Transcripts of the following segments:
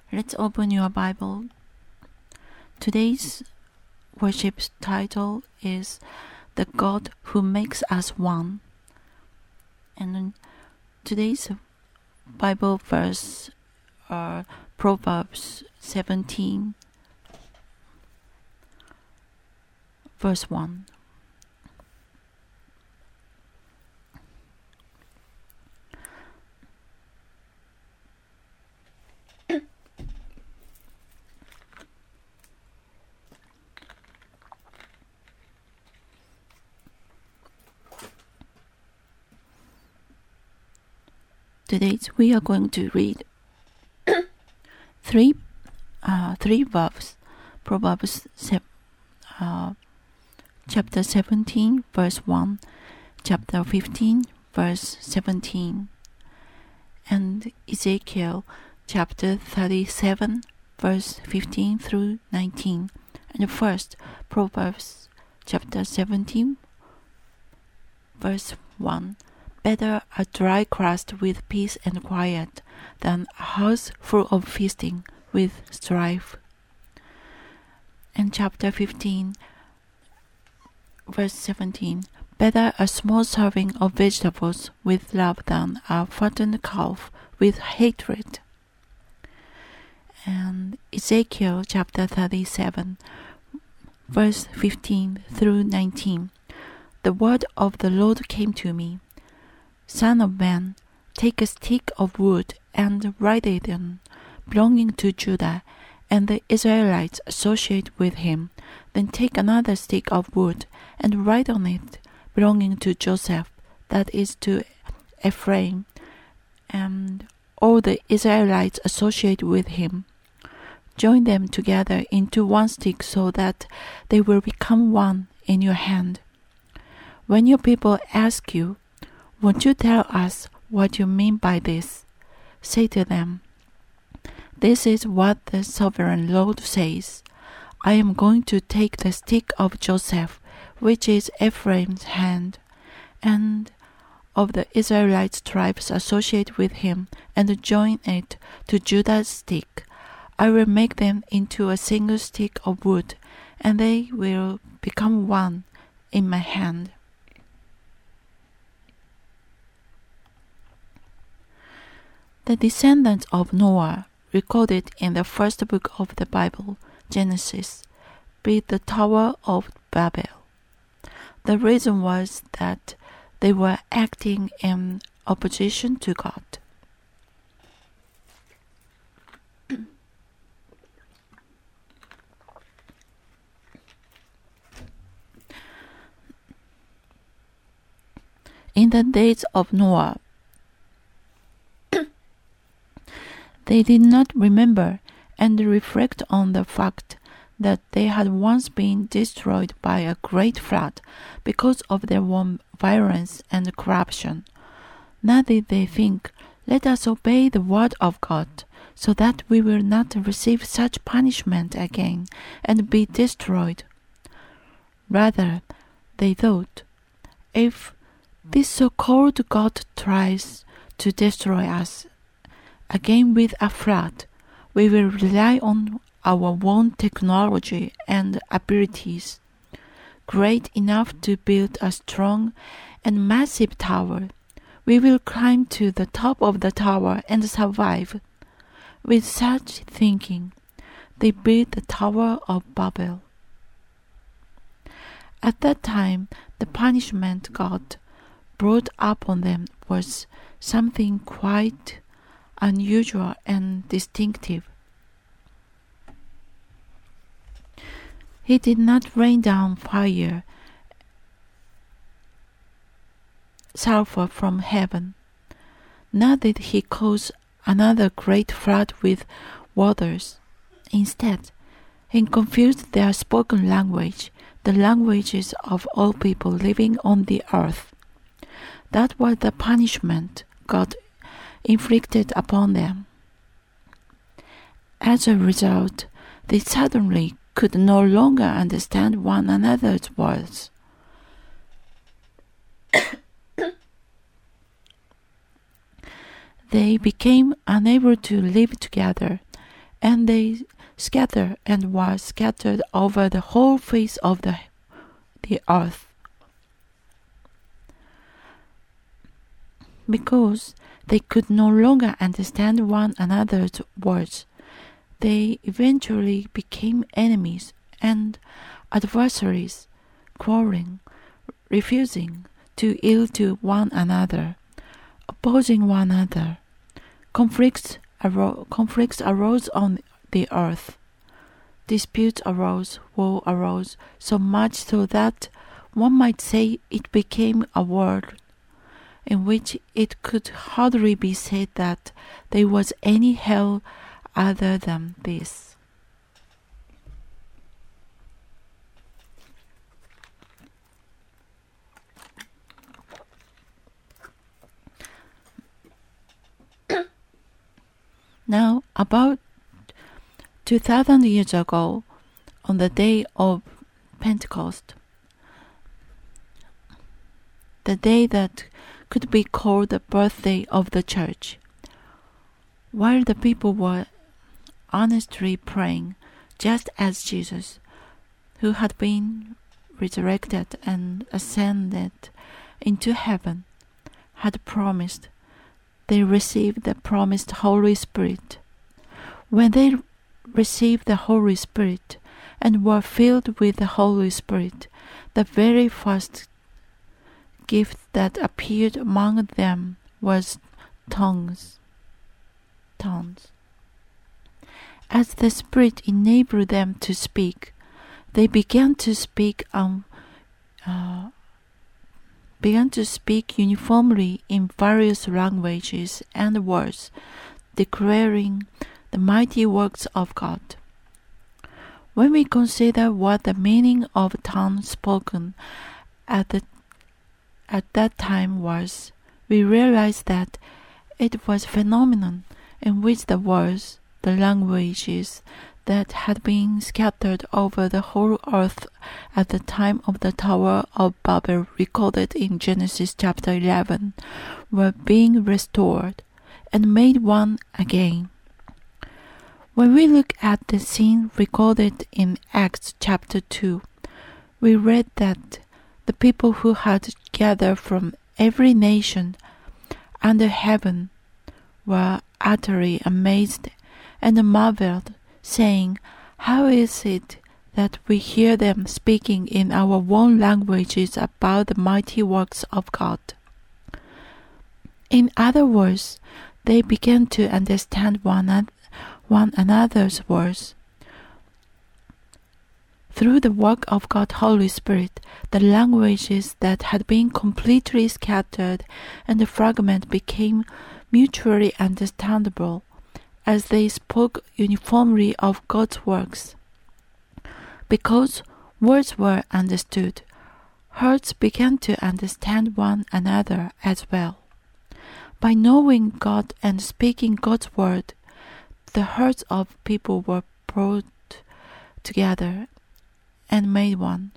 Let's open your Bible. Today's worship title is The God Who Makes Us One. And today's Bible verse are Proverbs 17, verse 1. Today we are going to read three verbs. Proverbs chapter 17, verse 1, chapter 15, verse 17, and Ezekiel chapter 37, verse 15 through 19. And first, Proverbs chapter 17, verse 1. Better a dry crust with peace and quiet than a house full of feasting with strife. And chapter 15, verse 17. Better a small serving of vegetables with love than a fattened calf with hatred. And Ezekiel chapter 37, verse 15 through 19. The word of the Lord came to me. Son of man, take a stick of wood and write it on, belonging to Judah, and the Israelites associate with him. Then take another stick of wood and write on it, belonging to Joseph, that is to Ephraim, and all the Israelites associate with him. Join them together into one stick so that they will become one in your hand. When your people ask you, won't you tell us what you mean by this? Say to them, this is what the sovereign Lord says. I am going to take the stick of Joseph, which is Ephraim's hand, and of the Israelites' tribes associate with him, and join it to Judah's stick. I will make them into a single stick of wood, and they will become one in my hand. The descendants of Noah, recorded in the first book of the Bible, Genesis, built the Tower of Babel. The reason was that they were acting in opposition to God. In the days of Noah, they did not remember and reflect on the fact that they had once been destroyed by a great flood because of their own violence and corruption. Now did they think, let us obey the word of God, so that we will not receive such punishment again and be destroyed. Rather, they thought, if this so-called God tries to destroy us again with a flood, we will rely on our own technology and abilities, great enough to build a strong and massive tower. We will climb to the top of the tower and survive. With such thinking, they built the Tower of Babel. At that time, the punishment God brought upon them was something quite unusual and distinctive. He did not rain down fire, sulfur from heaven, nor did he cause another great flood with waters. Instead, he confused their spoken language, the languages of all people living on the earth. That was the punishment God inflicted upon them. As a result, they suddenly could no longer understand one another's words. They became unable to live together, and they scattered and were scattered over the whole face of the earth. Because they could no longer understand one another's words, they eventually became enemies and adversaries, quarreling, refusing to yield to one another, opposing one another. Conflicts arose on the earth. Disputes arose, war arose, so much so that one might say it became a world in which it could hardly be said that there was any hell other than this. Now, about 2,000 years ago, on the day of Pentecost, the day that could be called the birthday of the church, while the people were honestly praying, just as Jesus, who had been resurrected and ascended into heaven, had promised, they received the promised Holy Spirit. When they received the Holy Spirit and were filled with the Holy Spirit, the very first gift that appeared among them was tongues. As the Spirit enabled them to speak, they began to speak uniformly in various languages and words, declaring the mighty works of God. When we consider what the meaning of tongues spoken at that time was, we realize that it was a phenomenon in which the words, the languages that had been scattered over the whole earth at the time of the Tower of Babel recorded in Genesis chapter 11 were being restored and made one again. When we look at the scene recorded in Acts chapter 2, we read that the people who had gathered from every nation under heaven were utterly amazed and marveled, saying, "How is it that we hear them speaking in our own languages about the mighty works of God?" In other words, they began to understand one another's words. Through the work of God's Holy Spirit, the languages that had been completely scattered and fragmented became mutually understandable as they spoke uniformly of God's works. Because words were understood, hearts began to understand one another as well. By knowing God and speaking God's word, the hearts of people were brought together and made one.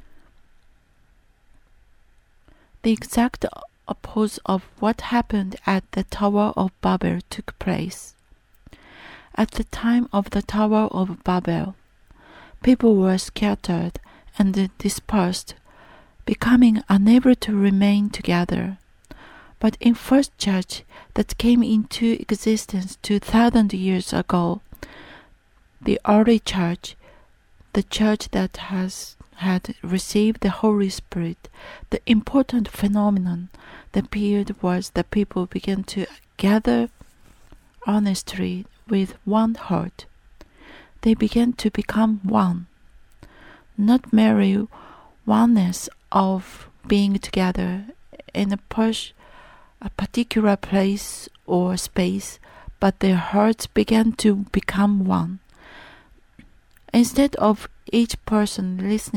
The exact opposite of what happened at the Tower of Babel took place. At the time of the Tower of Babel, people were scattered and dispersed, becoming unable to remain together. But in first church that came into existence 2,000 years ago, the early church, the church that had received the Holy Spirit, the important phenomenon that appeared was that people began to gather honestly with one heart. They began to become one, not merely oneness of being together in a particular place or space, but their hearts began to become one. Instead of each person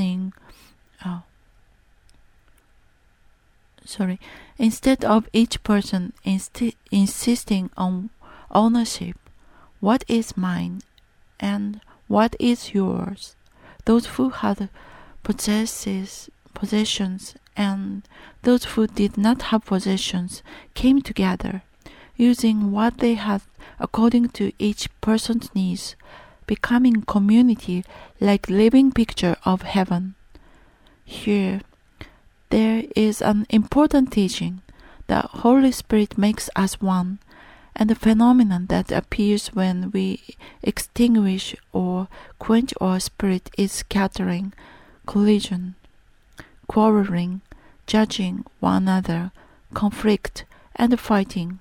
insisting on ownership, what is mine and what is yours, those who had possessions and those who did not have possessions came together, using what they had according to each person's needs, becoming community like living picture of heaven. Here, there is an important teaching. The Holy Spirit makes us one, and the phenomenon that appears when we extinguish or quench our spirit is scattering, collision, quarreling, judging one another, conflict, and fighting.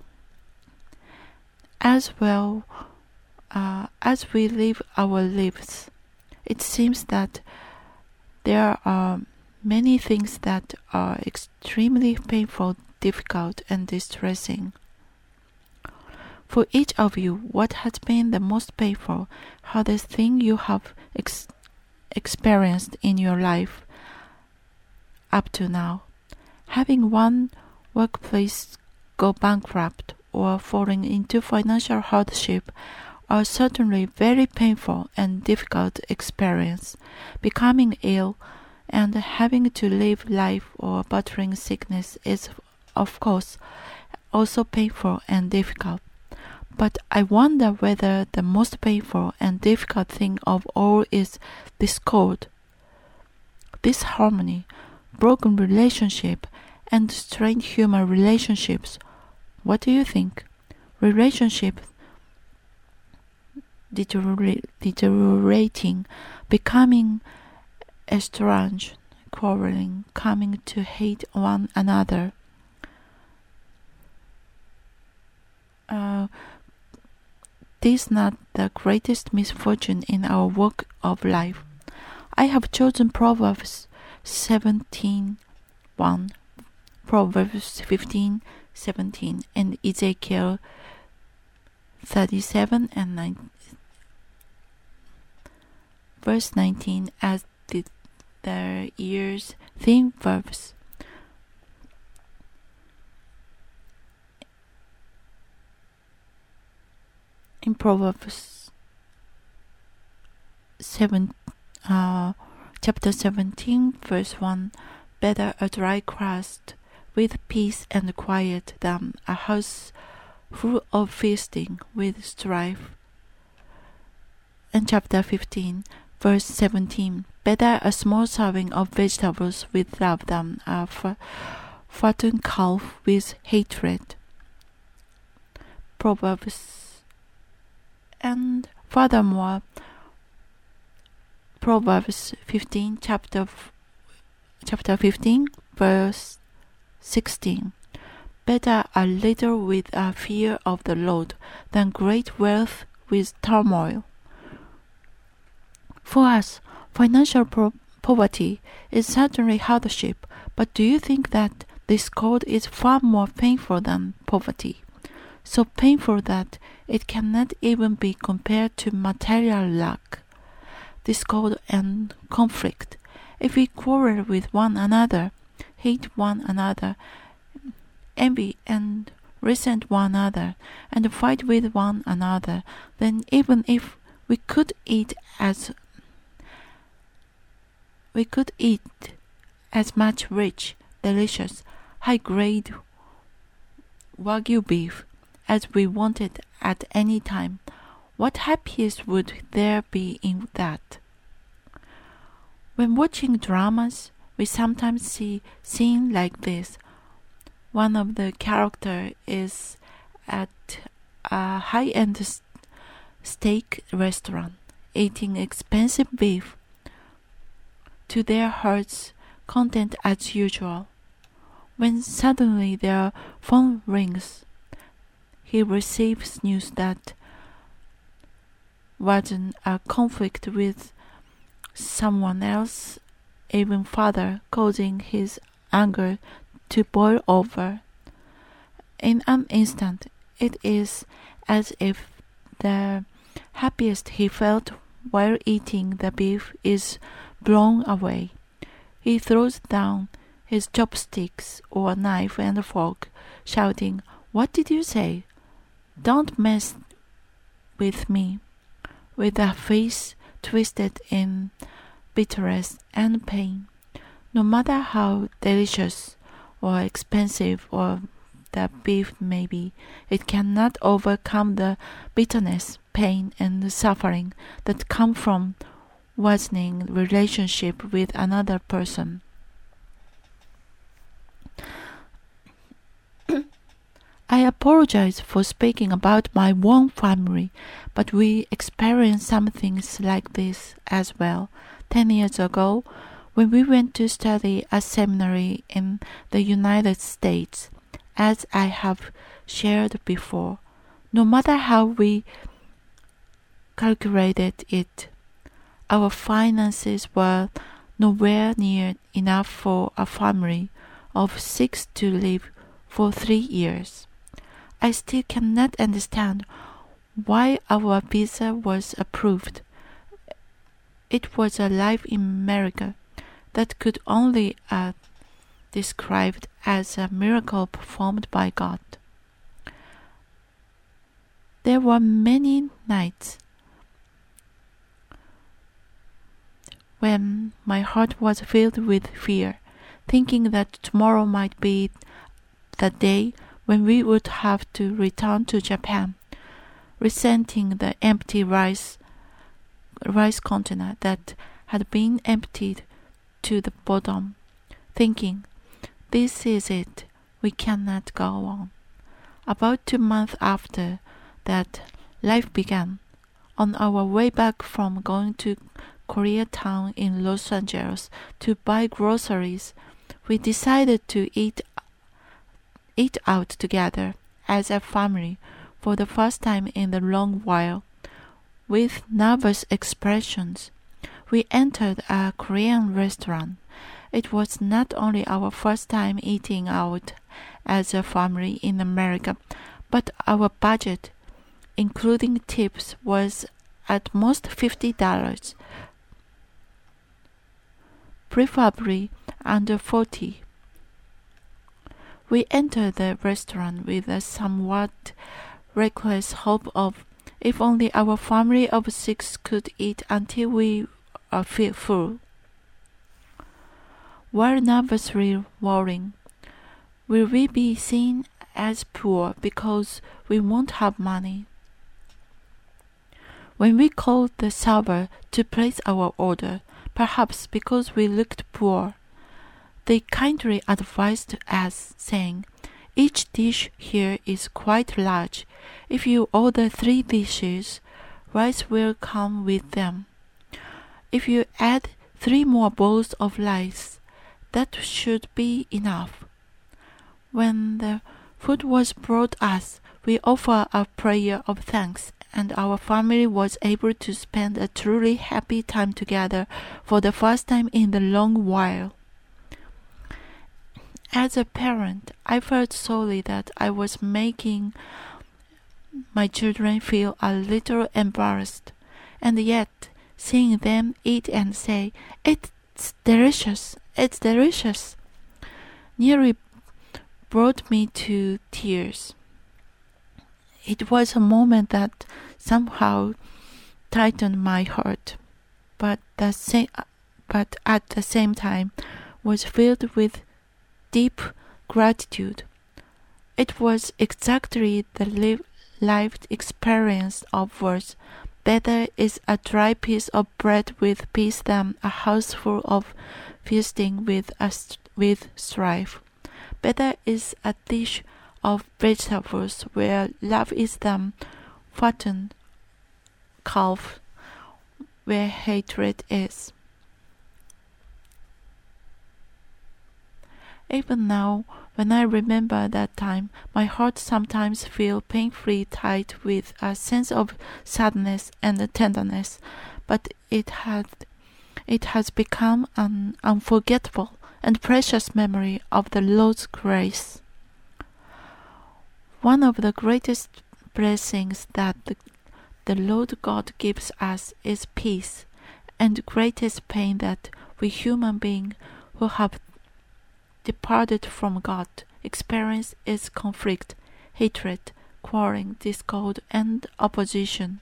As well as we live our lives, it seems that there are many things that are extremely painful, difficult, and distressing. For each of you, what has been the most painful, hardest thing you have experienced in your life up to now? Having one workplace go bankrupt or falling into financial hardship are certainly very painful and difficult experience. Becoming ill and having to live life or battling sickness is, of course, also painful and difficult. But I wonder whether the most painful and difficult thing of all is discord, disharmony, broken relationship, and strained human relationships. What do you think? Relationships deteriorating, becoming estranged, quarreling, coming to hate one another. This is not the greatest misfortune in our work of life. I have chosen Proverbs 17:1, Proverbs 15:17, and Ezekiel 37 and 9, verse 19 as the year's theme verse. In Proverbs chapter 17, verse 1, better a dry crust with peace and quiet than a house full of feasting with strife. And chapter 15, verse 17, better a small serving of vegetables with love than a fattened calf with hatred. Proverbs. And furthermore, Proverbs 15, chapter 15, verse 16. Better a little with a fear of the Lord than great wealth with turmoil. For us, financial poverty is certainly hardship, but do you think that discord is far more painful than poverty? So painful that it cannot even be compared to material lack, discord and conflict. If we quarrel with one another, hate one another, envy and resent one another, and fight with one another, then even if we could eat as much rich, delicious, high-grade Wagyu beef as we wanted at any time, what happiness would there be in that? When watching dramas, we sometimes see scenes like this. One of the characters is at a high-end steak restaurant, eating expensive beef to their heart's content as usual. When suddenly their phone rings, he receives news that wasn't a conflict with someone else, even further causing his anger to boil over. In an instant, it is as if the happiest he felt while eating the beef is blown away. He throws down his chopsticks or knife and fork, shouting, "What did you say? Don't mess with me," with a face twisted in bitterness and pain. No matter how delicious or expensive or that beef may be, it cannot overcome the bitterness, pain, and suffering that come from worsening relationship with another person. I apologize for speaking about my own family, but we experienced some things like this as well. 10 years ago, when we went to study at seminary in the United States, as I have shared before, no matter how we calculated it, our finances were nowhere near enough for a family of 6 to live for 3 years. I still cannot understand why our visa was approved. It was a life in America that could only be described as a miracle performed by God. There were many nights when my heart was filled with fear, thinking that tomorrow might be the day when we would have to return to Japan, resenting the empty rice container that had been emptied to the bottom, thinking, this is it, we cannot go on. About 2 months after that, life began. On our way back from going to Koreatown in Los Angeles to buy groceries, we decided to eat out together as a family for the first time in a long while. With nervous expressions, we entered a Korean restaurant. It was not only our first time eating out as a family in America, but our budget, including tips, was at most $50, preferably under $40. We entered the restaurant with a somewhat reckless hope of, if only our family of 6 could eat until we are full. While nervously worrying, will we be seen as poor because we won't have money? When we called the server to place our order, perhaps because we looked poor, they kindly advised us, saying, each dish here is quite large. If you order 3 dishes, rice will come with them. If you add 3 more bowls of rice, that should be enough. When the food was brought us, we offered a prayer of thanks, and our family was able to spend a truly happy time together for the first time in a long while. As a parent, I felt sorely that I was making my children feel a little embarrassed, and yet seeing them eat and say, it's delicious, nearly brought me to tears. It was a moment that somehow tightened my heart, but at the same time was filled with deep gratitude. It was exactly the lived experience of words. Better is a dry piece of bread with peace than a house full of feasting with strife. Better is a dish of vegetables where love is the fattened calf, where hatred is. Even now, when I remember that time, my heart sometimes feels painfully tied with a sense of sadness and tenderness, but it has become an unforgettable and precious memory of the Lord's grace. One of the greatest blessings that the Lord God gives us is peace, and the greatest pain that we human beings who have departed from God experience is conflict, hatred, quarreling, discord, and opposition.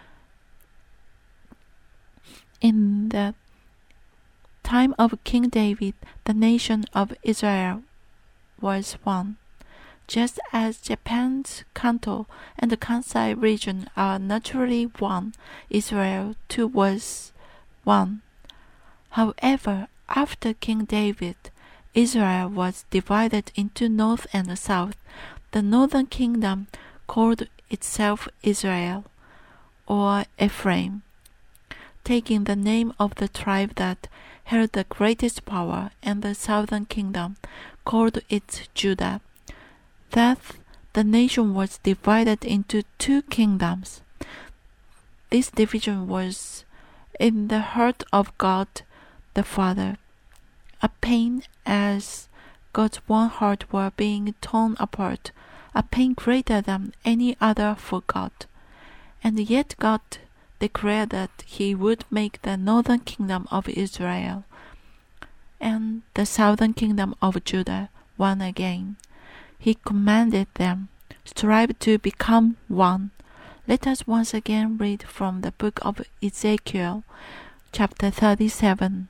In the time of King David, the nation of Israel was one. Just as Japan's Kanto and the Kansai region are naturally one, Israel too was one. However, after King David, Israel was divided into north and south. The northern kingdom called itself Israel, or Ephraim, taking the name of the tribe that held the greatest power, and the southern kingdom called it Judah. Thus, the nation was divided into two kingdoms. This division was in the heart of God the Father, a pain as God's one heart were being torn apart, a pain greater than any other for God. And yet God declared that He would make the northern kingdom of Israel and the southern kingdom of Judah one again. He commanded them, strive to become one. Let us once again read from the book of Ezekiel, chapter 37,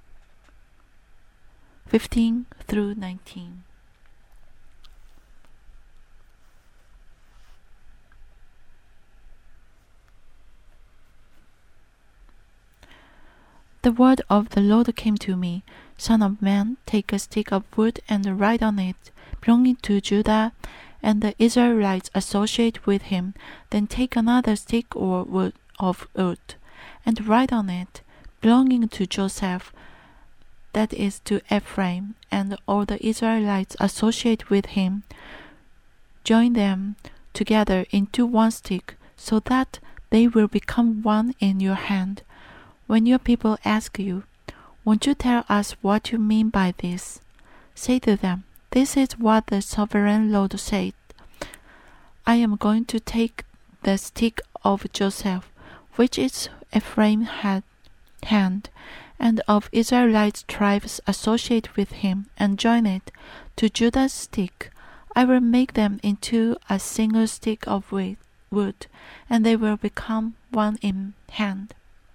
15 through 19. The word of the Lord came to me, Son of man, take a stick of wood and write on it, belonging to Judah, and the Israelites associate with him. Then take another stick or wood of wood, and write on it, belonging to Joseph, that is to Ephraim, and all the Israelites associate with him. Join them together into one stick, so that they will become one in your hand. When your people ask you, won't you tell us what you mean by this? Say to them, this is what the sovereign Lord said. I am going to take the stick of Joseph, which is Ephraim's hand, and of Israelite tribes associate with him, and join it to Judah's stick. I will make them into a single stick of wood, and they will become one in hand.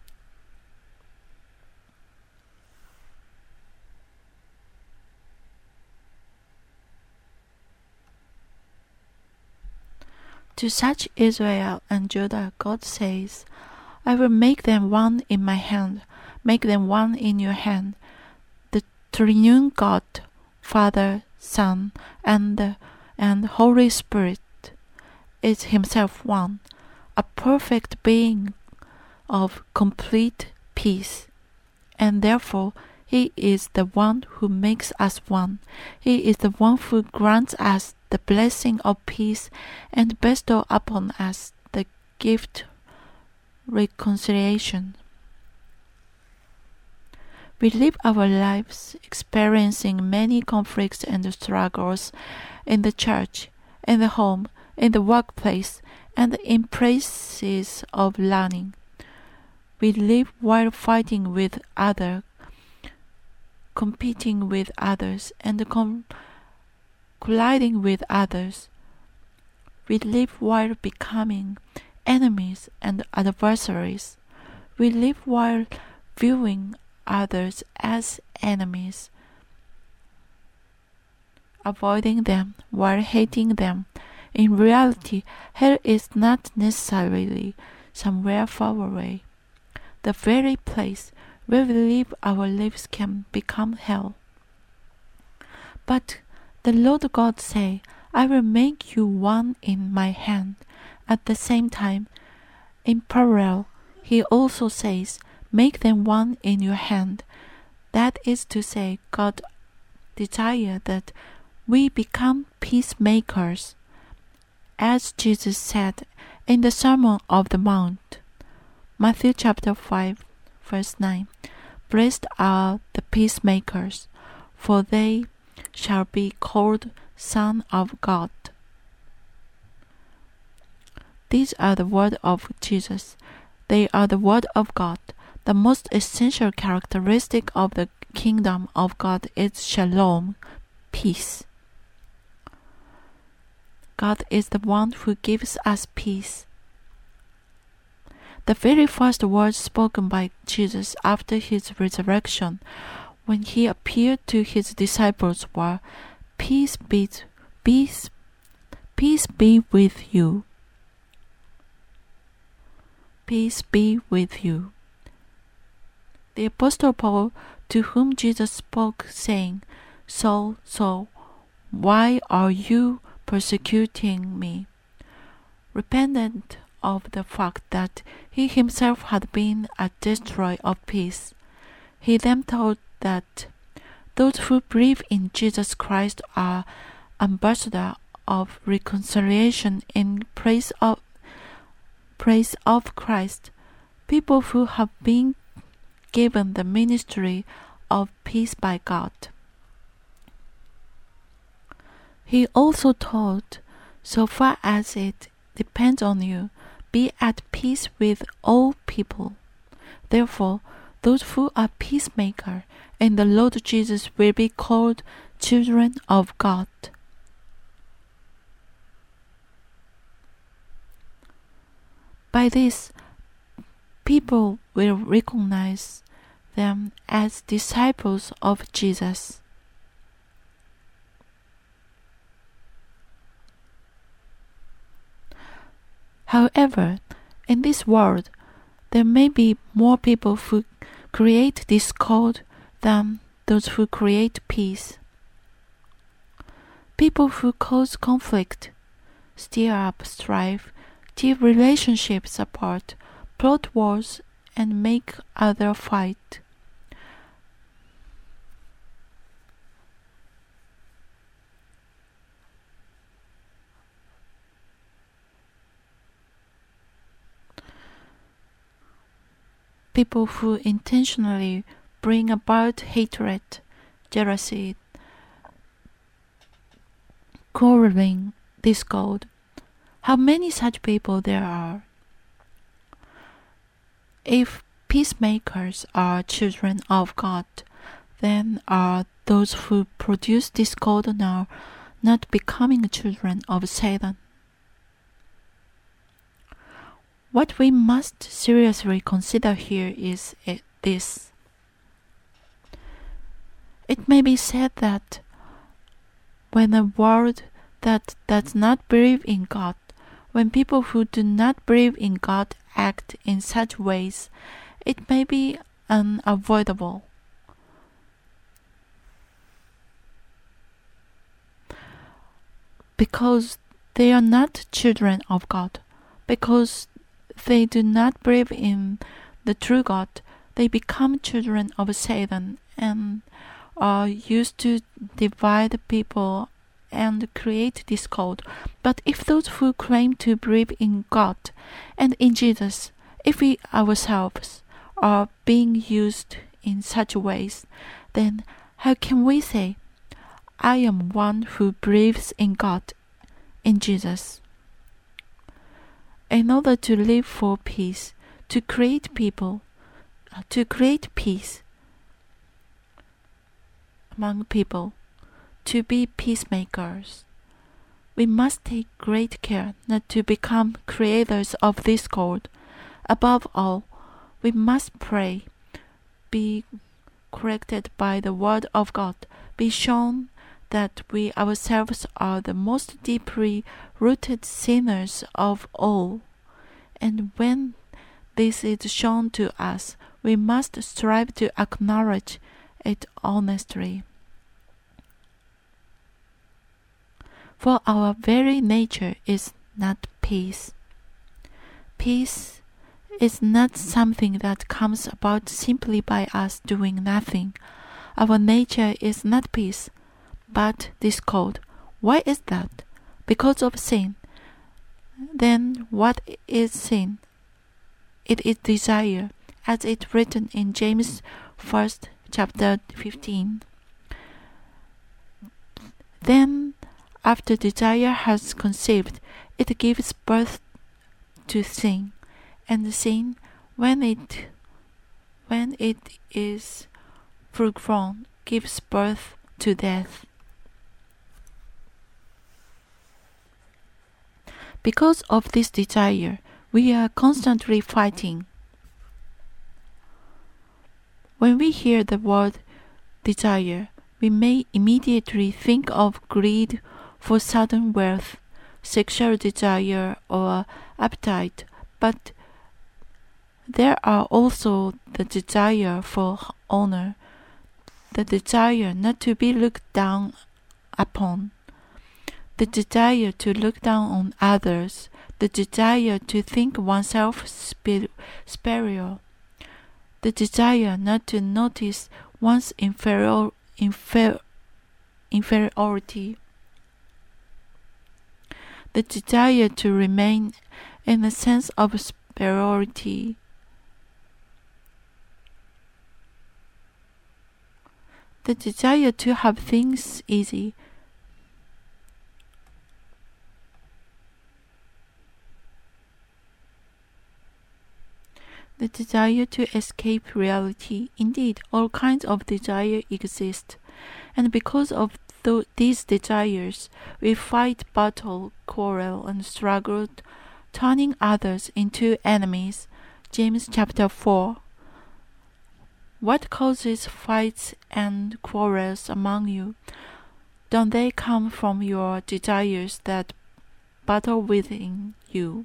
To such Israel and Judah, God says, I will make them one in my hand, make them one in your hand. The triune God, Father, Son, and Holy Spirit is himself one, a perfect being of complete peace, and therefore he is the one who makes us one. He is the one who grants us the blessing of peace and bestow upon us the gift reconciliation. We live our lives experiencing many conflicts and struggles in the church, in the home, in the workplace, and in places of learning. We live while fighting with others, competing with others, and colliding with others. We live while becoming enemies and adversaries. We live while viewing others as enemies, avoiding them while hating them. In reality, hell is not necessarily somewhere far away. The very place where we live our lives can become hell. But the Lord God say, I will make you one in my hand. At the same time, in parallel, he also says, make them one in your hand. That is to say, God desires that we become peacemakers. As Jesus said in the Sermon of the Mount, Matthew chapter 5, verse 9, Blessed are the peacemakers, for they shall be called sons of God. These are the words of Jesus. They are the word of God. The most essential characteristic of the kingdom of God is shalom, peace. God is the one who gives us peace. The very first words spoken by Jesus after his resurrection, when he appeared to his disciples, were, Peace be Peace be with you. Peace be with you. The Apostle Paul, to whom Jesus spoke, saying, Saul, Saul, why are you persecuting me? Repentant of the fact that he himself had been a destroyer of peace, he then taught that those who believe in Jesus Christ are ambassadors of reconciliation in praise of Christ, people who have been given the ministry of peace by God. He also taught, so far as it depends on you, be at peace with all people. Therefore, those who are peacemakers in the Lord Jesus will be called children of God. By this, people will recognize them as disciples of Jesus. However, in this world, there may be more people who create discord than those who create peace. People who cause conflict, stir up strife, tear relationships apart, plot wars, and make others fight. People who intentionally bring about hatred, jealousy, quarreling, discord. How many such people there are? If peacemakers are children of God, then are those who produce discord now not becoming children of Satan? What we must seriously consider here is this. It may be said that when a world that does not believe in God, when people who do not believe in God act in such ways, it may be unavoidable. Because they are not children of God, because they do not believe in the true God, they become children of Satan and are used to divide people and create discord. But if those who claim to believe in God and in Jesus, if we ourselves are being used in such ways, then how can we say, I am one who believes in God, in Jesus? In order to live for peace, to create peace among people, to be peacemakers, we must take great care not to become creators of discord. Above all, we must pray, be corrected by the word of God, be shown that we ourselves are the most deeply rooted sinners of all. And when this is shown to us, we must strive to acknowledge it honestly. For our very nature is not peace. Peace is not something that comes about simply by us doing nothing. Our nature is not peace, but discord. Why is that? Because of sin. Then what is sin? It is desire, as it written in James 1st chapter 15. Then, after desire has conceived, it gives birth to sin, and sin, when it is full grown, gives birth to death. Because of this desire, we are constantly fighting. When we hear the word desire, we may immediately think of greed for sudden wealth, sexual desire or appetite, but there are also the desire for honor, the desire not to be looked down upon, the desire to look down on others, the desire to think oneself superior, the desire not to notice one's inferiority, the desire to remain in a sense of superiority, the desire to have things easy, the desire to escape reality. Indeed, all kinds of desire exist, and because of these desires, we fight, battle, quarrel, and struggle, turning others into enemies. James chapter 4. What causes fights and quarrels among you? Don't they come from your desires that battle within you?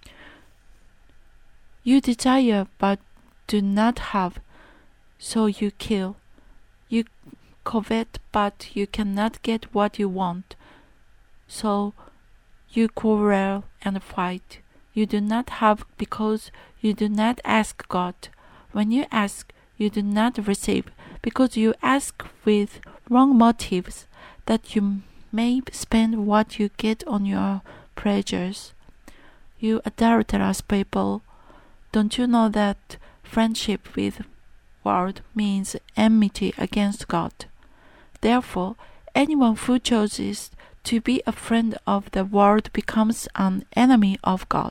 You desire but do not have, so you kill. You covet but you cannot get what you want, so you quarrel and fight. You do not have because you do not ask God. When you ask, you do not receive, because you ask with wrong motives, that you may spend what you get on your pleasures. You adulterous people, don't you know that friendship with world means enmity against God? Therefore, anyone who chooses to be a friend of the world becomes an enemy of God.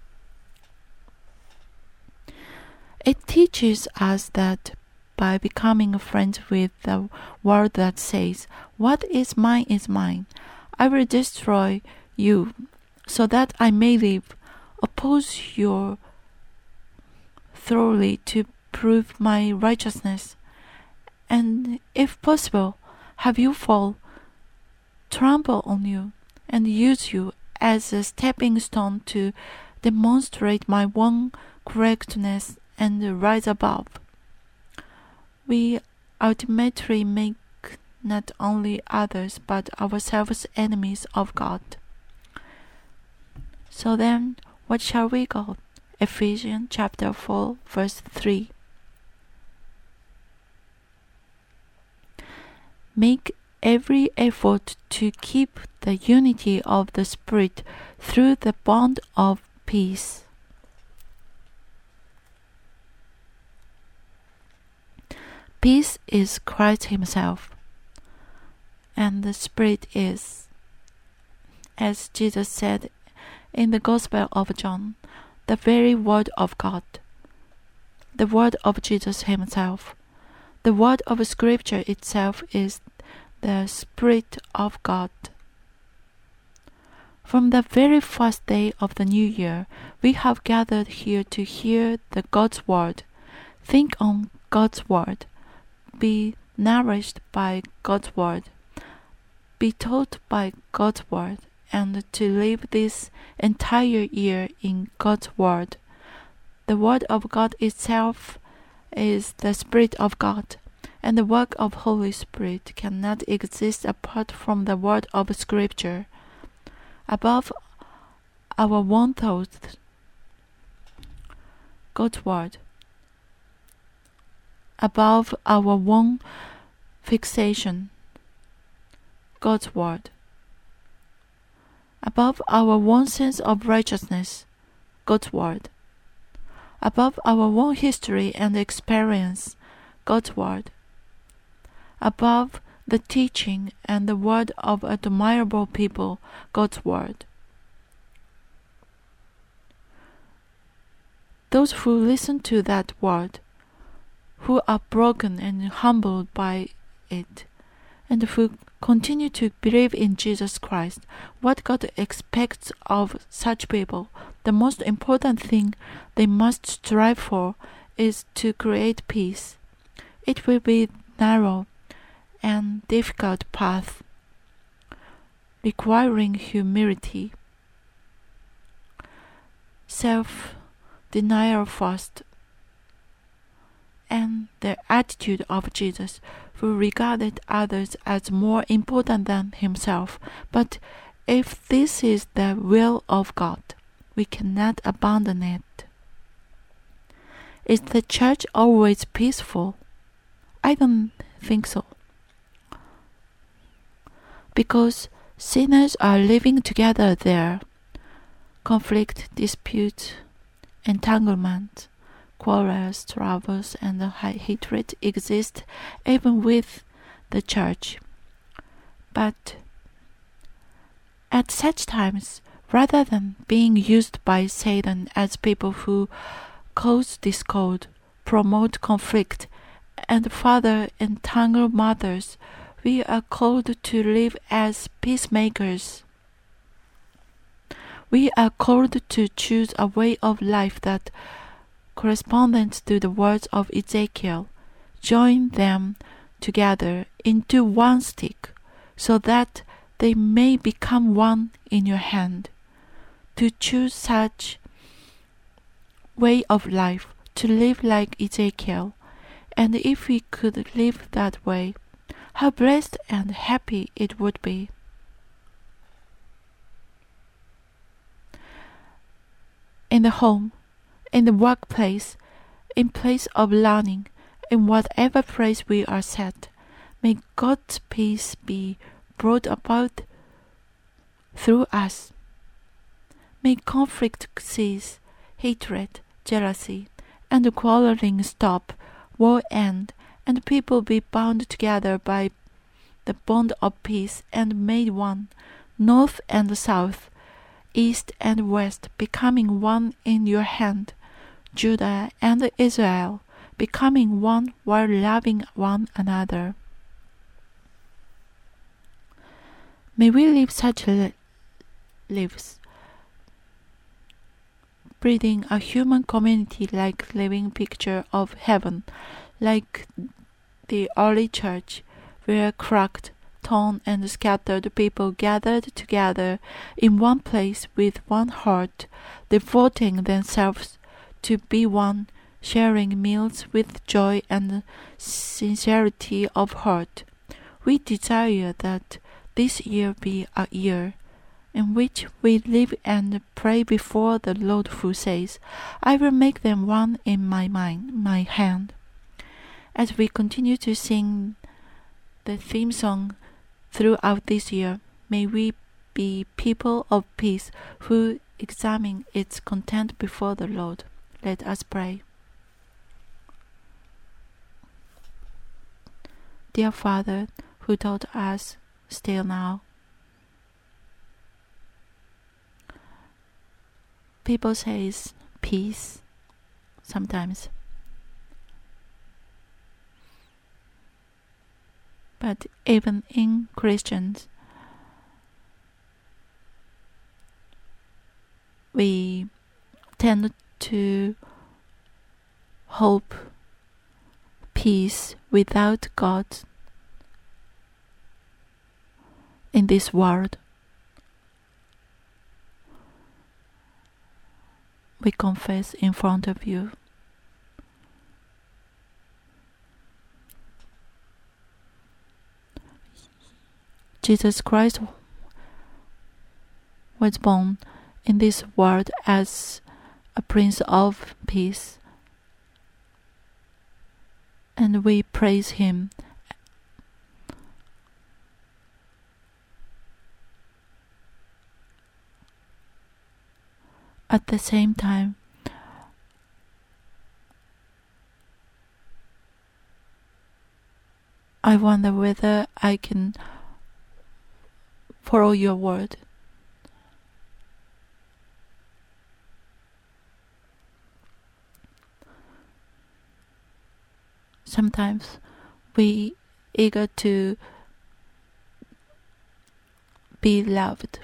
It teaches us that by becoming a friend with the world that says, "What is mine, I will destroy you, so that I may live," oppose you thoroughly to prove my righteousness, and if possible, have you fall, trample on you, and use you as a stepping stone to demonstrate my own correctness and rise above. We ultimately make not only others but ourselves enemies of God. So then, what shall we go? Ephesians chapter 4, verse 3. Make every effort to keep the unity of the Spirit through the bond of peace. Peace is Christ Himself, and the Spirit is, as Jesus said in the Gospel of John, the very Word of God, the Word of Jesus Himself. The Word of Scripture itself is the Spirit of God. From the very first day of the new year, we have gathered here to hear the God's Word, think on God's Word, be nourished by God's Word, be taught by God's Word, and to live this entire year in God's Word. The Word of God itself is the Spirit of God, and the work of Holy Spirit cannot exist apart from the Word of Scripture. Above our own thoughts, God's Word. Above our own fixation, God's Word. Above our own sense of righteousness, God's Word. Above our own history and experience, God's Word. Above the teaching and the word of admirable people, God's Word. Those who listen to that word, who are broken and humbled by it, and who continue to believe in Jesus Christ, what God expects of such people, the most important thing they must strive for is to create peace. It will be narrow and difficult path, requiring humility, self-denial first, and the attitude of Jesus, who regarded others as more important than himself. But if this is the will of God, we cannot abandon it. Is the church always peaceful? I don't think so. Because sinners are living together there. Conflict, dispute, entanglement, quarrels, troubles, and hatred exist even with the church. But at such times, rather than being used by Satan as people who cause discord, promote conflict, and further entangle mothers, we are called to live as peacemakers. We are called to choose a way of life that corresponds to the words of Ezekiel. Join them together into one stick, so that they may become one in your hand. To choose such way of life, to live like Ezekiel, and if we could live that way, how blessed and happy it would be. In the home, in the workplace, in place of learning, in whatever place we are set, may God's peace be brought about through us. May conflict cease, hatred, jealousy, and quarreling stop, war end, and people be bound together by the bond of peace and made one, north and south, east and west, becoming one in your hand, Judah and Israel, becoming one while loving one another. May we live such lives, breeding a human community like living picture of heaven, like the early church, where cracked, torn, and scattered people gathered together in one place with one heart, devoting themselves to be one, sharing meals with joy and sincerity of heart. We desire that this year be a year in which we live and pray before the Lord, who says, I will make them one in my mind, my hand. As we continue to sing the theme song throughout this year, may we be people of peace who examine its content before the Lord. Let us pray. Dear Father, who taught us still now, people say peace sometimes, but even in Christians, we tend to hope peace without God in this world. We confess in front of you. Jesus Christ was born in this world as a Prince of Peace, and we praise Him. At the same time, I wonder whether I can follow your word. Sometimes we eager to be loved.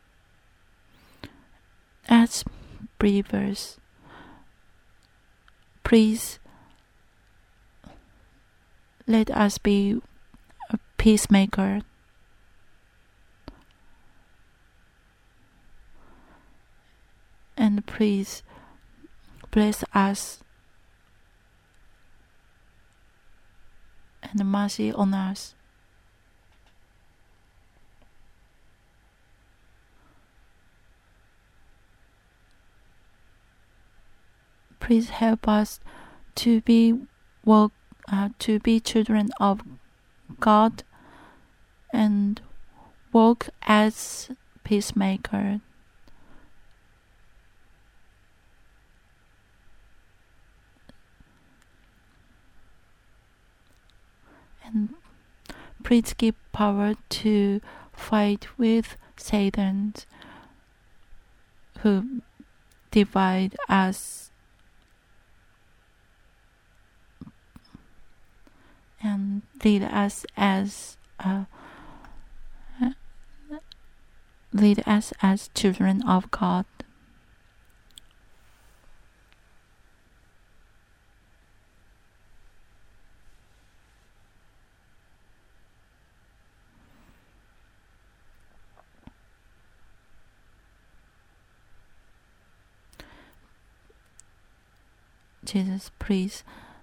As believers, Please let us be a peacemaker. And please bless us and mercy on us. Please help us to be children of God and walk as peacemaker. And please give power to fight with Satan, who divide us and lead us as children of God. Jesus, please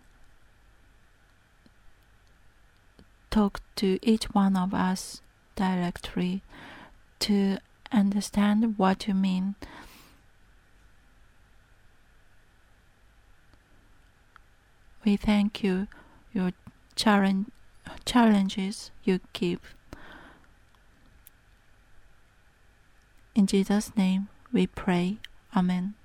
talk to each one of us directly to understand what you mean. We thank you, your challenges you give. In Jesus' name we pray. Amen.